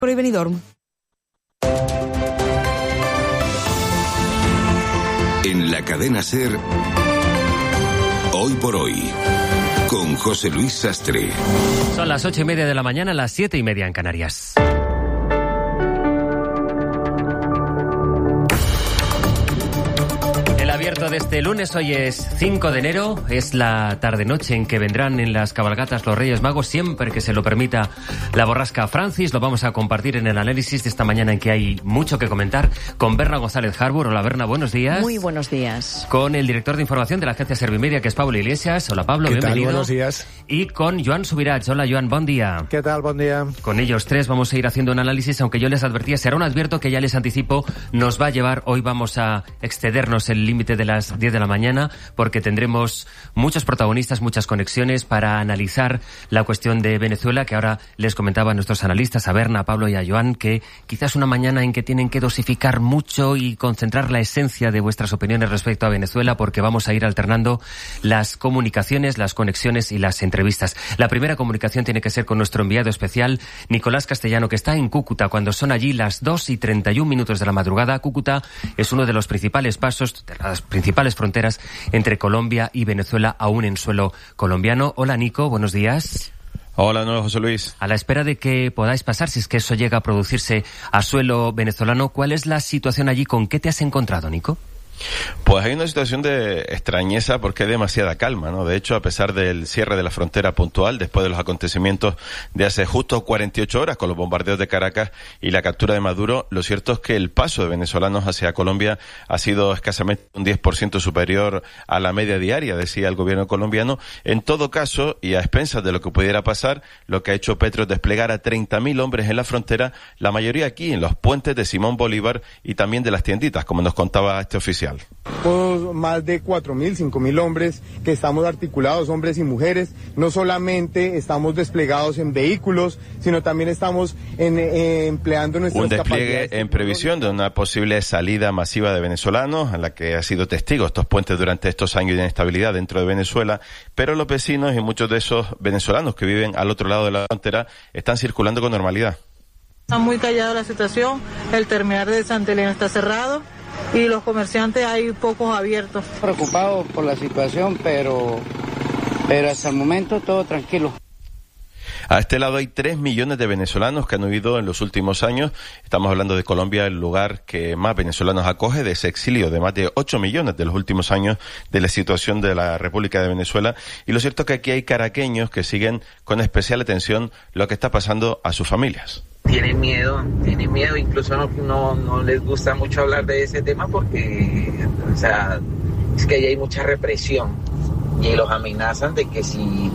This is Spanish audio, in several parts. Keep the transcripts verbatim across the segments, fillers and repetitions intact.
y Benidorm. En la cadena SER, Hoy por Hoy, con José Luis Sastre. Son las ocho y media de la mañana, las siete y media en Canarias. Abierto de este lunes, hoy es cinco de enero, es la tarde-noche en que vendrán en las cabalgatas los Reyes Magos, siempre que se lo permita la borrasca Francis. Lo vamos a compartir en el análisis de esta mañana en que hay mucho que comentar con Berna González Harbour. Hola Berna, buenos días. Muy buenos días. Con el director de información de la agencia Servimedia, que es Pablo Iglesias. Hola Pablo, ¿Qué bienvenido. tal? Buenos días. Y con Joan Subirats. Hola Joan, buen día. ¿Qué tal? Buen día. Con ellos tres vamos a ir haciendo un análisis, aunque yo les advertía, será un advierto que ya les anticipo, nos va a llevar, hoy vamos a excedernos el límite de las diez de la mañana, porque tendremos muchos protagonistas, muchas conexiones para analizar la cuestión de Venezuela, que ahora les comentaba a nuestros analistas, a Berna, a Pablo y a Joan, que quizás una mañana en que tienen que dosificar mucho y concentrar la esencia de vuestras opiniones respecto a Venezuela, porque vamos a ir alternando las comunicaciones, las conexiones y las entrevistas. La primera comunicación tiene que ser con nuestro enviado especial, Nicolás Castellano, que está en Cúcuta, cuando son allí las dos y treinta y un minutos de la madrugada. Cúcuta es uno de los principales pasos, de las principales fronteras entre Colombia y Venezuela, aún en suelo colombiano. Hola Nico, buenos días. Hola, nuevo José Luis. A la espera de que podáis pasar, si es que eso llega a producirse a suelo venezolano, ¿cuál es la situación allí? ¿Con qué te has encontrado, Nico? Pues hay una situación de extrañeza porque hay demasiada calma, ¿no? De hecho, a pesar del cierre de la frontera puntual, después de los acontecimientos de hace justo cuarenta y ocho horas con los bombardeos de Caracas y la captura de Maduro, lo cierto es que el paso de venezolanos hacia Colombia ha sido escasamente un diez por ciento superior a la media diaria, decía el gobierno colombiano. En todo caso, y a expensas de lo que pudiera pasar, lo que ha hecho Petro es desplegar a treinta mil hombres en la frontera, la mayoría aquí en los puentes de Simón Bolívar y también de las tienditas, como nos contaba este oficial. Todos más de cuatro mil, cinco mil hombres que estamos articulados, hombres y mujeres. No solamente estamos desplegados en vehículos, sino también estamos en, eh, empleando nuestras capacidades. Un despliegue en previsión de una posible salida masiva de venezolanos, a la que ha sido testigo estos puentes durante estos años de inestabilidad dentro de Venezuela, pero los vecinos y muchos de esos venezolanos que viven al otro lado de la frontera están circulando con normalidad. Está muy callada la situación, el terminal de Santa Elena está cerrado y los comerciantes hay pocos abiertos. Preocupado por la situación, pero, pero hasta el momento todo tranquilo. A este lado hay tres millones de venezolanos que han huido en los últimos años. Estamos hablando de Colombia, el lugar que más venezolanos acoge, de ese exilio de más de ocho millones de los últimos años de la situación de la República de Venezuela. Y lo cierto es que aquí hay caraqueños que siguen con especial atención lo que está pasando a sus familias. Tienen miedo, tienen miedo, incluso no, no, no les gusta mucho hablar de ese tema porque, o sea, es que ahí hay mucha represión y los amenazan de que si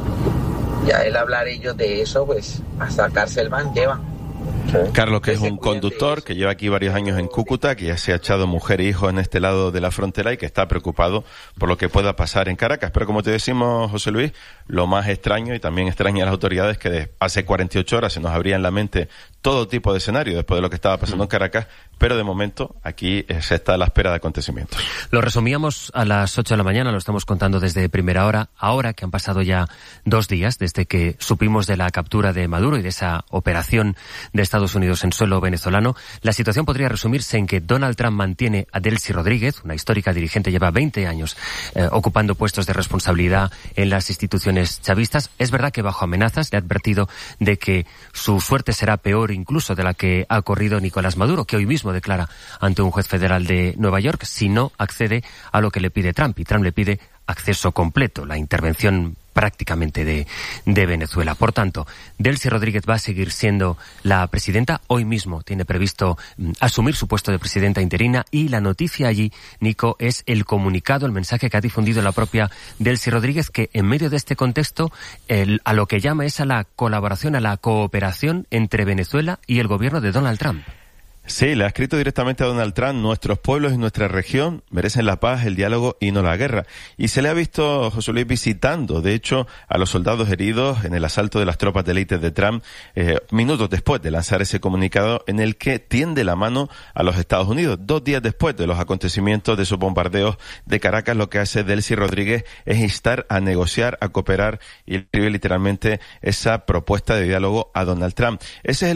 ya el hablar ellos de eso, pues hasta cárcel van, llevan. Carlos, que es un conductor que lleva aquí varios años en Cúcuta, que ya se ha echado mujer e hijo en este lado de la frontera y que está preocupado por lo que pueda pasar en Caracas. Pero como te decimos, José Luis, lo más extraño y también extraña a las autoridades que hace cuarenta y ocho horas se nos abría en la mente todo tipo de escenario después de lo que estaba pasando en Caracas, pero de momento aquí se está a la espera de acontecimientos. Lo resumíamos a las ocho de la mañana, lo estamos contando desde primera hora, ahora que han pasado ya dos días desde que supimos de la captura de Maduro y de esa operación de Estados Unidos en suelo venezolano. La situación podría resumirse en que Donald Trump mantiene a Delcy Rodríguez, una histórica dirigente, lleva veinte años eh, ocupando puestos de responsabilidad en las instituciones chavistas. Es verdad que bajo amenazas le ha advertido de que su suerte será peor incluso de la que ha corrido Nicolás Maduro, que hoy mismo declara ante un juez federal de Nueva York si no accede a lo que le pide Trump. Y Trump le pide acceso completo, la intervención prácticamente de, de Venezuela. Por tanto, Delcy Rodríguez va a seguir siendo la presidenta. Hoy mismo tiene previsto mm, asumir su puesto de presidenta interina y la noticia allí, Nico, es el comunicado, el mensaje que ha difundido la propia Delcy Rodríguez, que en medio de este contexto el, a lo que llama es a la colaboración, a la cooperación entre Venezuela y el gobierno de Donald Trump. Sí, le ha escrito directamente a Donald Trump: nuestros pueblos y nuestra región merecen la paz, el diálogo y no la guerra. Y se le ha visto, José Luis, visitando, de hecho, a los soldados heridos en el asalto de las tropas de élite de Trump, eh, minutos después de lanzar ese comunicado en el que tiende la mano a los Estados Unidos. Dos días después de los acontecimientos de esos bombardeos de Caracas, lo que hace Delcy Rodríguez es instar a negociar, a cooperar y escribe literalmente esa propuesta de diálogo a Donald Trump. Ese es el